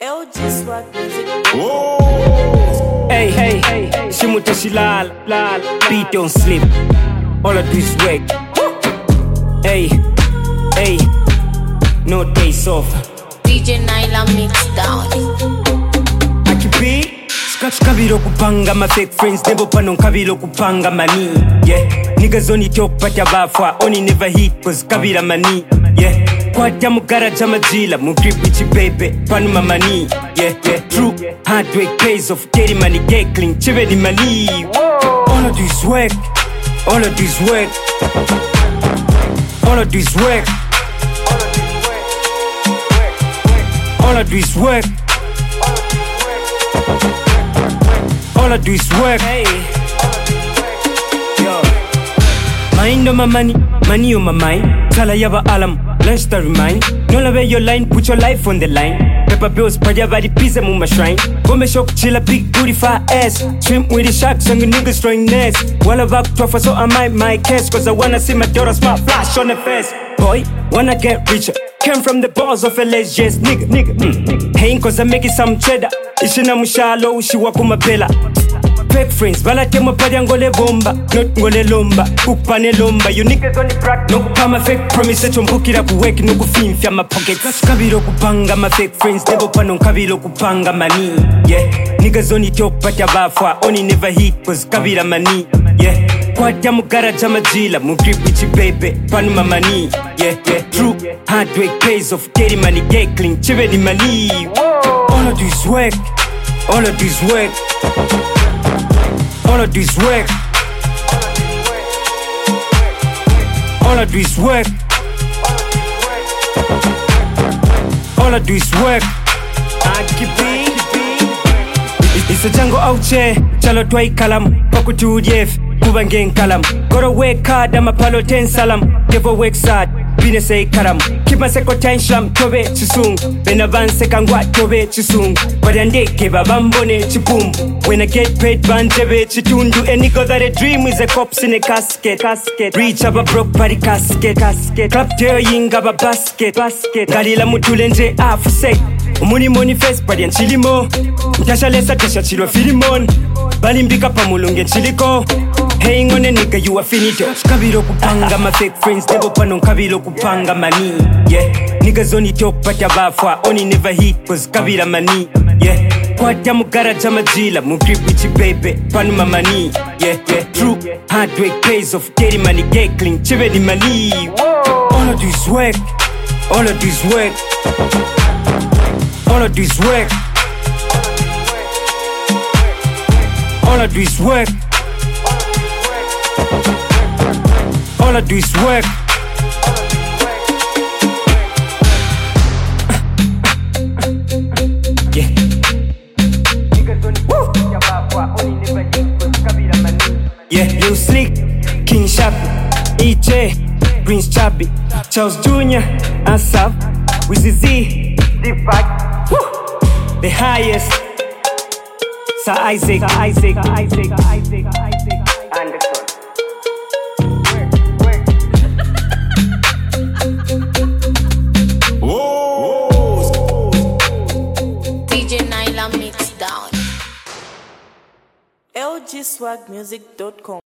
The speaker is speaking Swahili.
LG Swag Music. Hey, hey, hey, Shimutashi lal, beat don't sleep. All I do is work. Hey, hey, no days off. DJ Nyla mix down. Akibi, scratch kabilo kupanga my fake friends. Never panon kabilo kupanga mani. Yeah, niggas only talk but ya bafwa. Only never hit cause kabila mani. Yeah. Kwa jamu garaja majila, mu grip with you baby, panu mamani. Yeah, yeah, true, hard work pays off, getting money, get clean, chive di money. All I do is work, all I do is work, all I do is work, all I do is work, all I do is work. Hey, yo, mind on my money, money on my mind, tala yaba alam. Let's start remind. No love your line, put your life on the line. Pepper bills, padia body pizza mumma shrine. Gome shock, chill a big booty fat ass. Swim with the sharks, and the niggas throwing nest. While I back tougher, so I might my case. Cause I wanna see my daughter smart flash on the face. Boy, wanna get richer. Came from the balls of LS, yes, nigga. Hain cause I make it some cheddar. Ishina mushalo, she walk on my bella. Fake friends, balate mapadi ngole bomba, not ngole lomba, kupane lomba. You niggas only crack, no kama fake promise chombukira kuweki no kufinfya my pockets. Kabilo kupanga my fake friends, never panon kabilo kupanga mani. Yeah, niggas only talk but ya bafwa, only never hit cause kabila mani. Yeah, kwa jamu garaja majila, mu grip with you baby, panu mamani. Yeah, yeah, true, hard work pays off, getting money, get clean, chive di money. All I do is work, all I do is work. All I do is work. All I do is work. All I do is work. It's a jungle out here. Chalo twai kalam. Paku tu jef. Kubangen kalam. Gotta work hard. I'm a palo ten salam. Never work sad. Bine say karam. Keep my second time sham. Tobe chisung. Benavan sekangwa tobe chisung. Badande keba bambone chipum. When I get paid banjebe chitundu. Any go that a dream is a corpse in a casket. Reach up a broke body casket. Clap tail yinga ba basket. Galila mutulenje afusek. Umuni money face body and chilimo. Mtasha lesa tasha chilo filimon. Balimbika pamulunge chiliko. Hang on a nigga, you are finito. Kabilo kupanga my fake friends, never panon kabilo kupanga mani. Yeah, niggas only talk but ya bafwa, only never hit cause kabila mani. Yeah, kwa jamu garaja majila, mu grip with you baby, panu mamani. Yeah, yeah, true, hard work pays off, getting money, get clean, chive di money. All I do is work, all I do is work, all I do is work, all I do is work. All I do is work. Yeah. Woo. Yeah, Lil Slick, King Shappy, EJ, Prince Chubby, Charles Jr., Asap, Wizzy Z, D-Pack, the highest, Sir Isaac, Anderson. LGSwagmusic.com